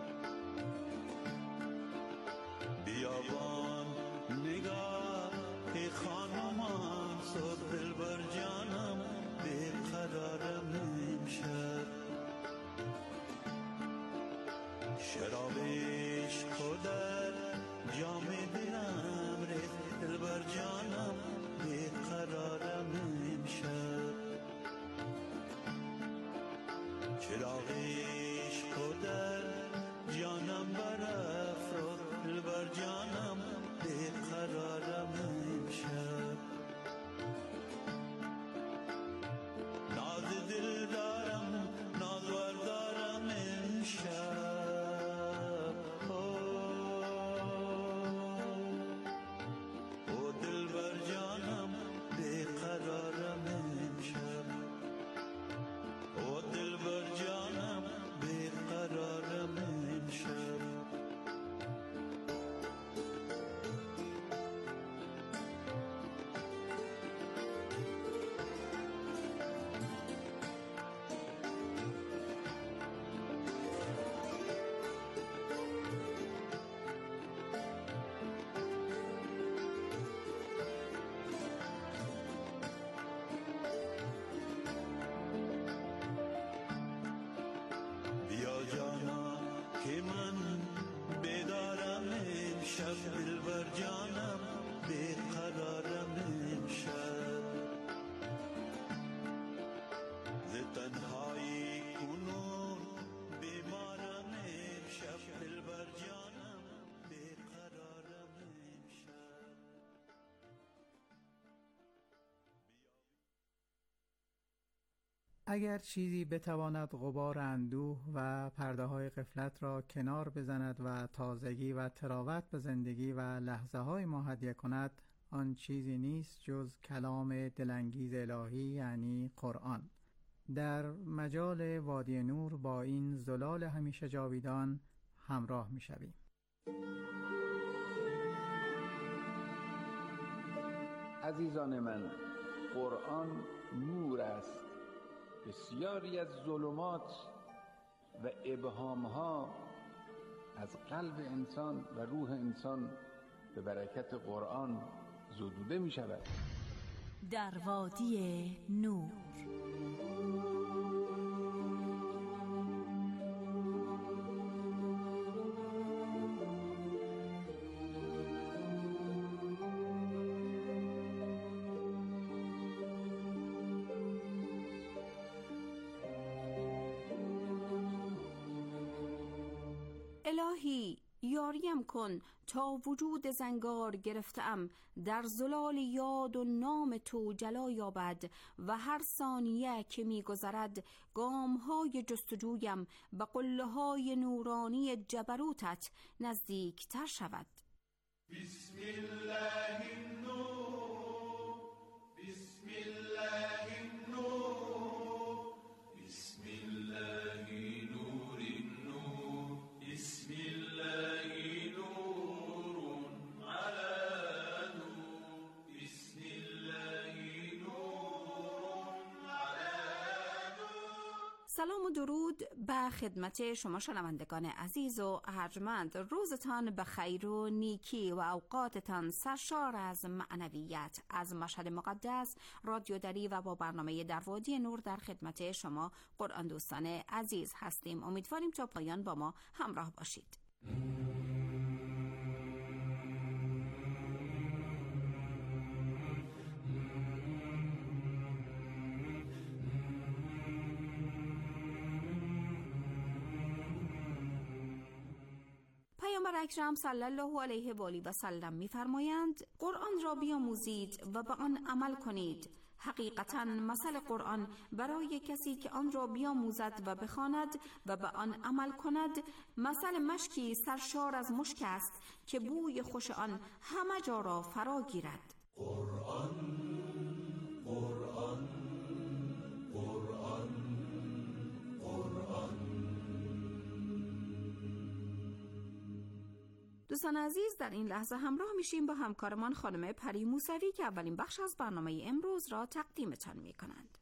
بیابان نگاه ای خانمان صبح دلبر جانم بیقرارم امشب شراب عشق در جام دلم ریخت دلبر جانم بیقرارم امشب چراغ عشق در جانم برافروخت دلبر جانم بیقرارم امشب ناز دل دارم نازور دارم امشب قرارم امشب او دلبر جانم اگر چیزی بتواند غبار اندوه و پرده های غفلت را کنار بزند و تازگی و تراوت به زندگی و لحظه های ما هدیه کند، آن چیزی نیست جز کلام دلانگیز الهی یعنی قرآن. در مجال وادی نور با این زلال همیشه جاویدان همراه می شویم. عزیزان من، قرآن نور است. بسیاری از ظلمات و ابهامها از قلب انسان و روح انسان به برکت قرآن زدوده می شود. در وادی نور. الهی یاریم کن تا وجود زنگار گرفتم در زلال یاد و نام تو جلا یابد و هر ثانیه که می‌گذرد گام‌های جستجویم به قله‌های نورانی جبروتت نزدیک‌تر شود. بسم الله النور، بسم الله النور، بسم الله نور النور، بسم الله نور على نور، بسم الله نور على نور. سلام و درود به خدمت شما شنوندگان عزیز و ارجمند. روزتان به خیر و نیکی و اوقاتتان سرشار از معنویت. از مشهد مقدس رادیو دری و با برنامه در وادی نور در خدمت شما قرآن دوستان عزیز هستیم. امیدواریم تا پایان با ما همراه باشید. پیامبر اکرم صلی الله علیه و آله و سلم می‌فرمایند قرآن را بیاموزید و به آن عمل کنید. حقیقتاً مثل قرآن برای کسی که آن را بیاموزد و بخواند و به آن عمل کند مثل مشکی سرشار از مشک است که بوی خوش آن همه جا را فرا گیرد. قرآن قرآن قرآن قرآن. دوستان عزیز، در این لحظه همراه میشیم با همکارمان خانم پری موسوی که اولین بخش از برنامه امروز را تقدیمتان میکنند.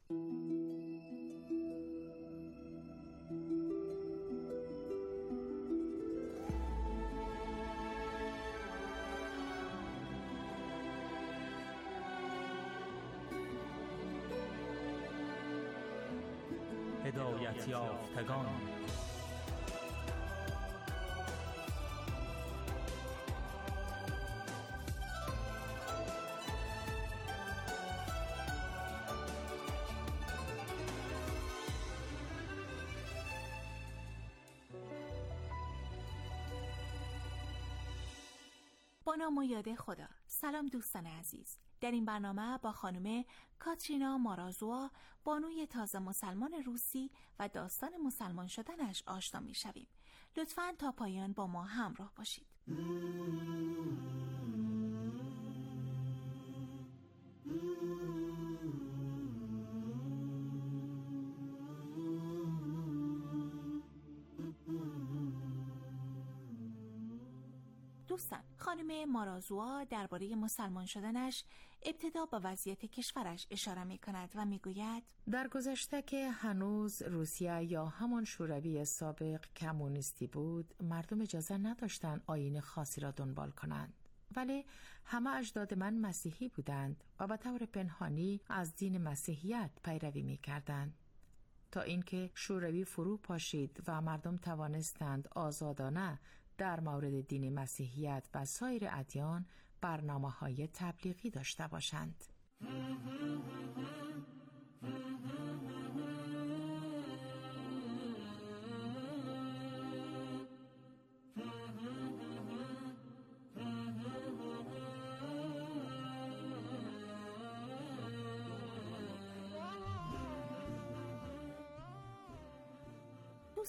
هدایت یافتگان. با نام و یاد خدا. سلام دوستان عزیز. در این برنامه با خانم کاترینا مارازوا، بانوی تازه مسلمان روسی و داستان مسلمان شدنش آشنا می شویم. لطفاً تا پایان با ما همراه باشید. دوستان، خانم مارازوا درباره مسلمان شدنش ابتدا به وضعیت کشورش اشاره می کند و می گوید در گذشته که هنوز روسیه یا همان شوروی سابق کمونیستی بود، مردم اجازه نداشتند آیین خاصی را دنبال کنند. ولی همه اجداد من مسیحی بودند و به طور پنهانی از دین مسیحیت پیروی می کردند. تا اینکه شوروی فرو پاشید و مردم توانستند آزادانه در مورد دین مسیحیت و سایر ادیان برنامه‌های تبلیغی داشته باشند.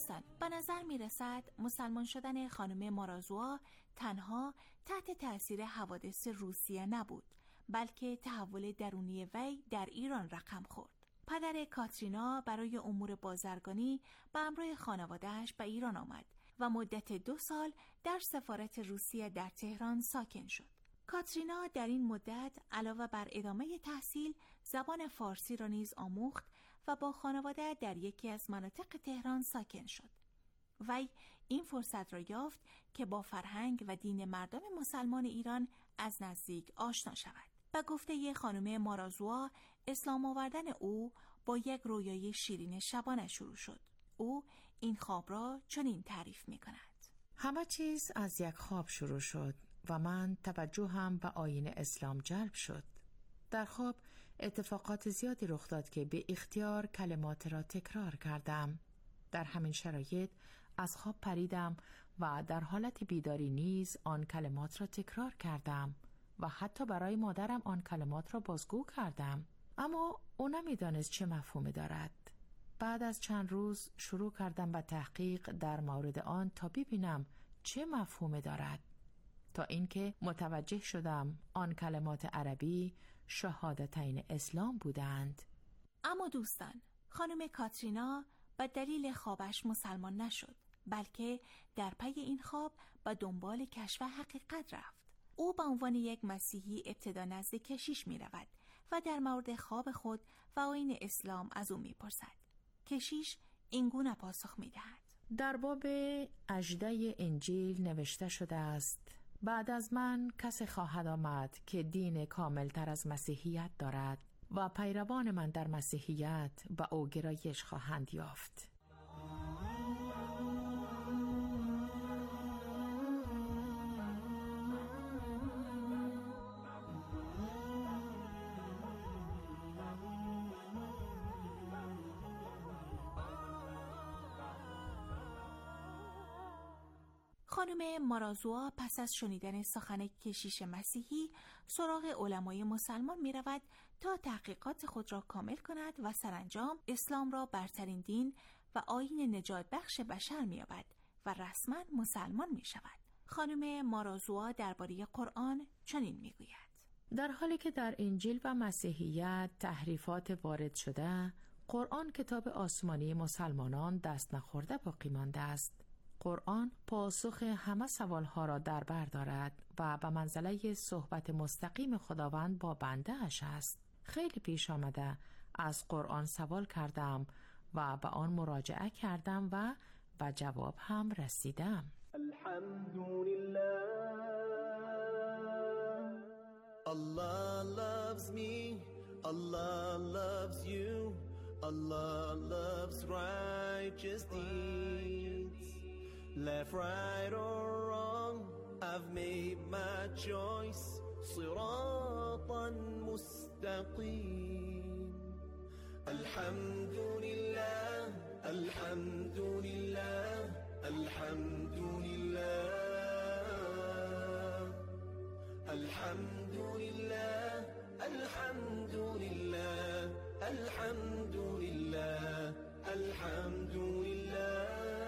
دوستان، به نظر می رسد مسلمان شدن خانم مارازوا تنها تحت تأثیر حوادث روسیه نبود، بلکه تحول درونی وی در ایران رقم خورد. پدر کاترینا برای امور بازرگانی به همراه خانواده‌اش به ایران آمد و مدت دو سال در سفارت روسیه در تهران ساکن شد. کاترینا در این مدت علاوه بر ادامه تحصیل زبان فارسی را نیز آموخت و با خانواده در یکی از مناطق تهران ساکن شد. وی این فرصت را یافت که با فرهنگ و دین مردم مسلمان ایران از نزدیک آشنا شود. به گفته خانم مارازوا، اسلام آوردن او با یک رویای شیرین شبانه شروع شد. او این خواب را چنین تعریف می کند: همه چیز از یک خواب شروع شد و من توجهم به آیین اسلام جلب شد. در خواب اتفاقات زیادی رخ داد که به اختیار کلمات را تکرار کردم. در همین شرایط از خواب پریدم و در حالت بیداری نیز آن کلمات را تکرار کردم و حتی برای مادرم آن کلمات را بازگو کردم، اما او نمی‌دانست چه مفهومی دارد. بعد از چند روز شروع کردم به تحقیق در مورد آن تا ببینم چه مفهومی دارد، تا اینکه متوجه شدم آن کلمات عربی شهادتین اسلام بودند. اما دوستان، خانم کاترینا به دلیل خوابش مسلمان نشد، بلکه در پی این خواب به دنبال کشف حقیقت رفت. او به عنوان یک مسیحی ابتدا نزد کشیش می رود و در مورد خواب خود و آیین اسلام از او می پرسد. کشیش این گونه پاسخ می دهد: در باب اژده انجیل نوشته شده است: بعد از من کسی خواهد آمد که دین کامل تر از مسیحیت دارد و پیروان من در مسیحیت به او گرایش خواهند یافت. خانم مارازوا پس از شنیدن سخن کشیش مسیحی سراغ علمای مسلمان می رود تا تحقیقات خود را کامل کند و سرانجام اسلام را برترین دین و آیین نجات بخش بشر می یابد و رسما مسلمان می شود. خانم مارازوا درباره قرآن چنین می گوید: در حالی که در انجیل و مسیحیت تحریفات وارد شده، قرآن کتاب آسمانی مسلمانان دست نخورده باقی مانده است. قرآن پاسخ همه سوالها را در بر دارد و به منزله صحبت مستقیم خداوند با بنده اش است. خیلی پیش آمده از قرآن سوال کردم و به آن مراجعه کردم و به جواب هم رسیدم. الحمدلله Allah loves me, Allah loves you, Allah loves righteous deeds. Left, right or wrong, I've made my choice. صراطا مستقيم. الحمد لله, الحمد لله, الحمد لله, الحمد لله, الحمد لله, الحمد لله, الحمد لله.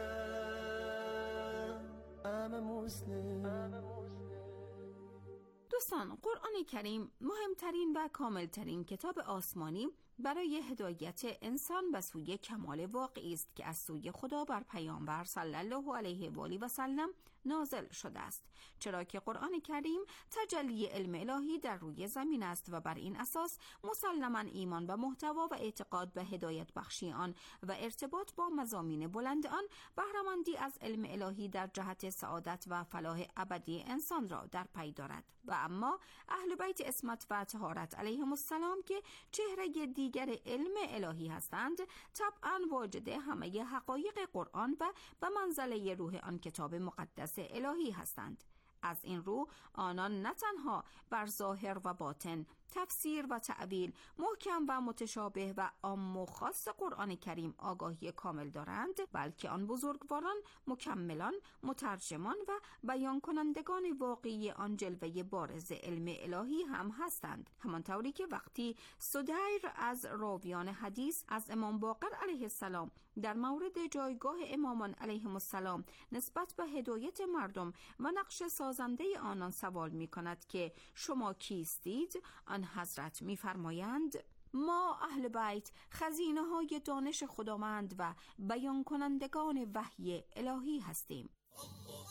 دوستان، قرآن کریم مهمترین و کاملترین کتاب آسمانی برای هدایت انسان به سوی کمال واقعی است که از سوی خدا بر پیامبر صلی الله علیه و آله و سلم نازل شده است، چرا که قرآن کریم تجلی علم الهی در روی زمین است و بر این اساس مسلماً ایمان به محتوا و اعتقاد به هدایت بخشی آن و ارتباط با مضامین بلند آن بهره‌مندی از علم الهی در جهت سعادت و فلاح ابدی انسان را در پی دارد. و اما اهل بیت عصمت و طهارت علیهم السلام که چهره دیگر علم الهی هستند، طبعاً واجد همه حقایق قرآن و به منزله روح آن کتاب مقدس الهی هستند. از این رو آنان نه تنها بر ظاهر و باطن تفسیر و تعبیر، محکم و متشابه و عام و خاص قرآن کریم آگاهی کامل دارند، بلکه آن بزرگواران، مکملان، مترجمان و بیان کنندگان واقعی آن جلوه بارز علم الهی هم هستند. همانطوری که وقتی سدیر از راویان حدیث از امام باقر علیه السلام در مورد جایگاه امامان علیهم السلام نسبت به هدایت مردم و نقش سازنده آنان سوال می کند که شما کیستید، آن حضرت می فرمایند ما اهل بیت خزینه های دانش خداوند و بیان کنندگان وحی الهی هستیم. الله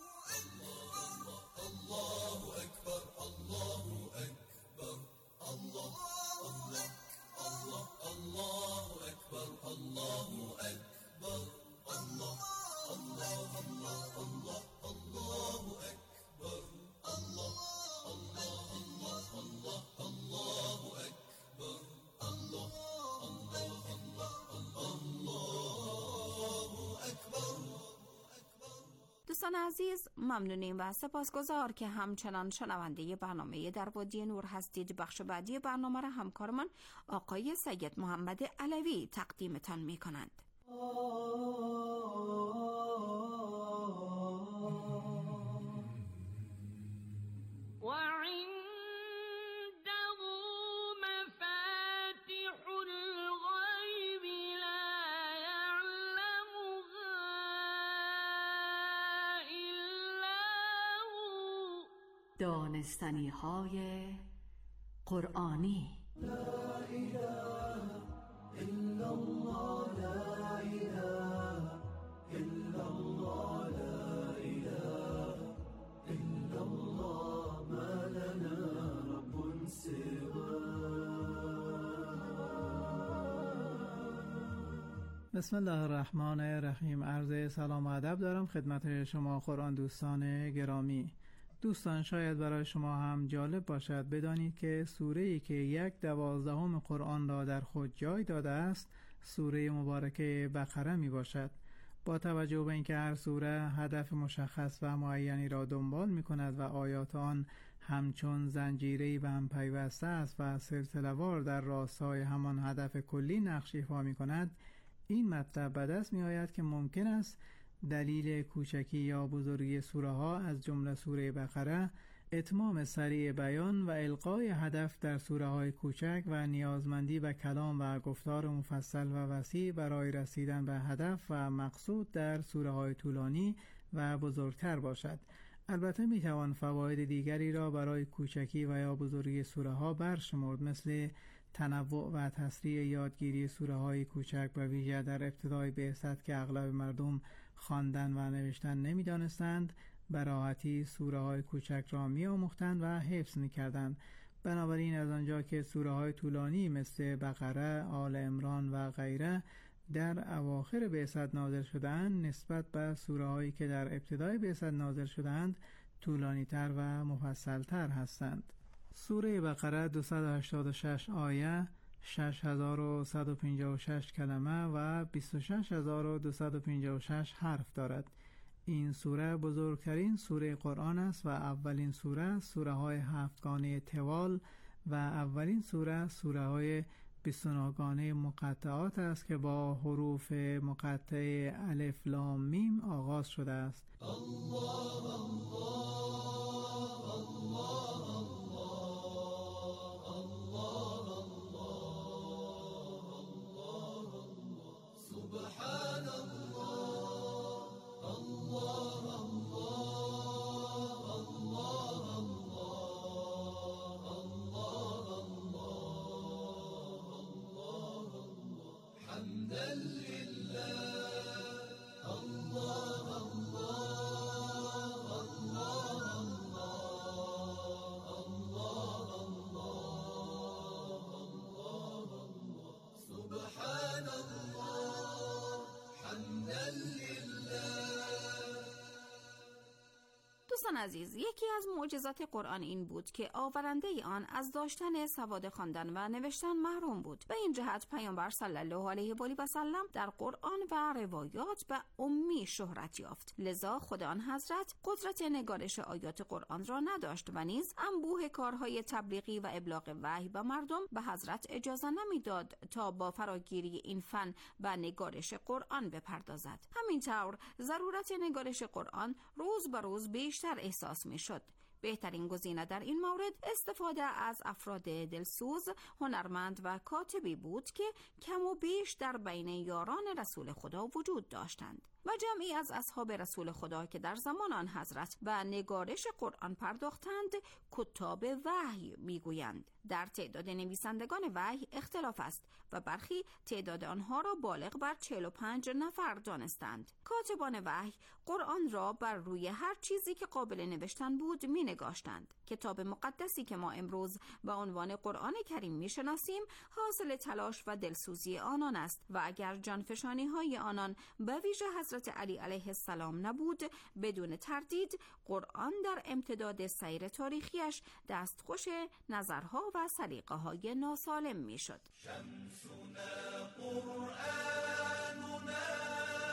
اکبر، الله اکبر، الله الله الله الله اکبر، الله اکبر، الله الله الله الله الله اکبر، الله الله الله الله الله اکبر، الله الله الله الله اکبر. دوستان عزیز، ممنونیم و سپاسگزار که همچنان شنونده برنامه در وادی نور هستید. بخش بعدی برنامه را همکارمان آقای سید محمد علوی تقدیمتان می کنند. دانستنی های قرآنی. لا اله الا الله، لا اله الا الله، لا اله الا الله، ما لنا رب سواه. بسم الله الرحمن الرحیم. عرض سلام و ادب دارم خدمت شما قرآن دوستان گرامی. دوستان، شاید برای شما هم جالب باشد بدانید که سوره‌ای که یک دوازدهم قرآن را در خود جای داده است سوره مبارکه بقره می باشد. با توجه به اینکه هر سوره هدف مشخص و معینی را دنبال می کند و آیات آن همچون زنجیره‌ای به هم پیوسته است و سلسله‌وار در راستای همان هدف کلی نقش ایفا می کند، این مطلب به دست می آید که ممکن است دلیل کوچکی یا بزرگی سوره ها از جمله سوره بقره اتمام سریع بیان و القای هدف در سوره های کوچک و نیازمندی به کلام و گفتار مفصل و وسیع برای رسیدن به هدف و مقصود در سوره های طولانی و بزرگتر باشد. البته می توان فواید دیگری را برای کوچکی و یا بزرگی سوره ها برشمرد، مثل تنوع و تسریع یادگیری سوره های کوچک و ویژه در ابتدای بعثت که اغلب مردم خواندن و نوشتن نمی دانستند، به راحتی سوره های کوچک را می آموختند و حفظ می کردند. بنابراین از آنجا که سوره های طولانی مثل بقره، آل عمران و غیره در اواخر بعثت نازل شدند، نسبت به سوره هایی که در ابتدای بعثت نازل شدند طولانی تر و مفصل تر هستند. سوره بقره دویست و هشتاد و شش آیه، شش هزار و صد و پنجاه و شش کلمه و بیست و شش هزار و دویست و پنجاه و شش حرف دارد. این سوره بزرگترین سوره قرآن است و اولین سوره سوره های هفتگانه طوال و اولین سوره سوره های بیست و نه گانه مقطعات است که با حروف مقطع الف لام میم آغاز شده است. الله الله الله الله الله دوستان عزیز، یکی از معجزات قرآن این بود که آورنده آن از داشتن سواد خواندن و نوشتن محروم بود. به این جهت پیامبر صلی الله علیه و آله و سلم در قرآن و روایات به امی شهرت یافت. لذا خود آن حضرت قدرت نگارش آیات قرآن را نداشت و نیز انبوه کارهای تبلیغی و ابلاغ وحی به مردم به حضرت اجازه نمیداد تا با فراگیری این فن به نگارش قرآن بپردازد. همینطور ضرورت نگارش قرآن روز به روز بیشتر احساس می شد. بهترین گزینه در این مورد استفاده از افراد دلسوز، هنرمند و کاتبی بود که کم و بیش در بین یاران رسول خدا وجود داشتند و جمعی از اصحاب رسول خدا که در زمان آن حضرت به نگارش قرآن پرداختند کتاب وحی میگویند. در تعداد نویسندگان وحی اختلاف است و برخی تعداد آنها را بالغ بر چهل و پنج نفر دانستند. کاتبان وحی قرآن را بر روی هر چیزی که قابل نوشتن بود می نگاشتند. کتاب مقدسی که ما امروز به عنوان قرآن کریم می شناسیم حاصل تلاش و دلسوزی آنان است و اگر جانفشانی های آنان به ویژه حضرت علی علیه السلام نبود، بدون تردید قرآن در امتداد سیر تاریخیش دستخوش نظرها و سلیقه های ناسالم می شد. شمسنا قرآننا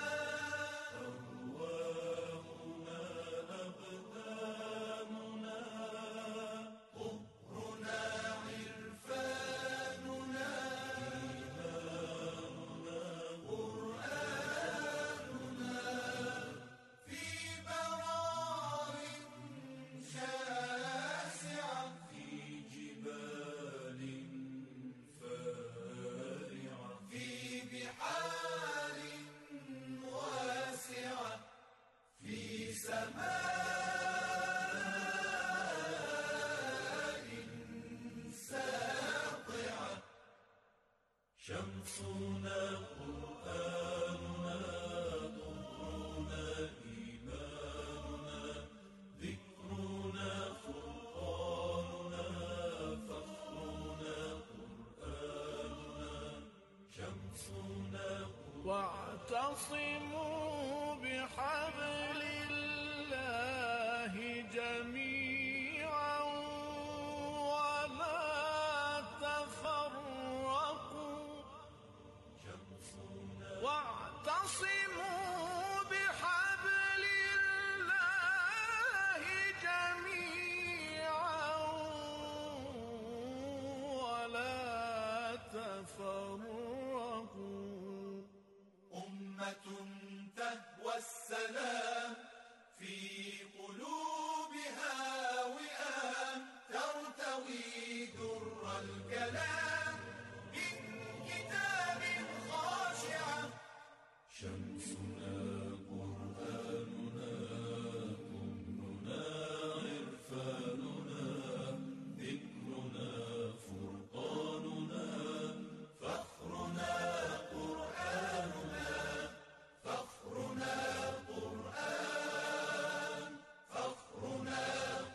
شمسنا قرآننا طهرنا إيماننا ذكرنا فرقاننا فخرنا قرآننا شمسنا واعتصموا بحبل الله جميعا ولا تفرقوا واعتصموا بحبل الله جميعا ولا تفرقوا أمة تهوى السلام في قلوبها وئام ترتوي در الكلام من كتاب خاشعة شمسنا قرآننا كلنا عرفاننا ذكرنا فرقاننا فخرنا قرآننا فخرنا قرآن فخرنا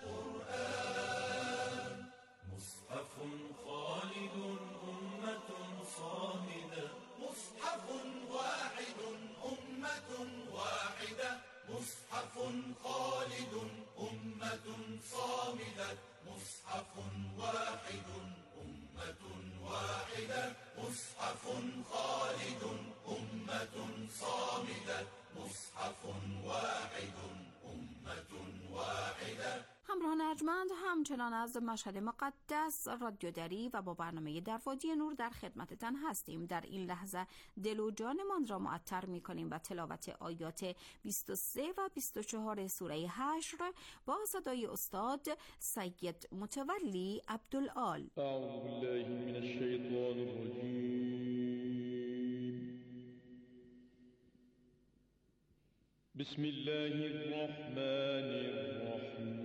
قرآن مصحف خالد أمة صامدة مصحف واحد أمة واحدة مصحف خالد أمة صامدة مصحف واحد أمة واحدة مصحف خالد أمة صامدة مصحف واحد أمة واحدة. همراهان ارجمند، همچنان از مشهد مقدس رادیو دری و با برنامه در وادی نور در خدمتتان هستیم. در این لحظه دل و جانمان را معطر می کنیم و تلاوت آیات بیست و سه و بیست و چهار سوره حشر با صدای استاد سید متولی عبدالآل. اعوذ بالله من الشیطان الرجیم. بسم الله الرحمن الرحیم.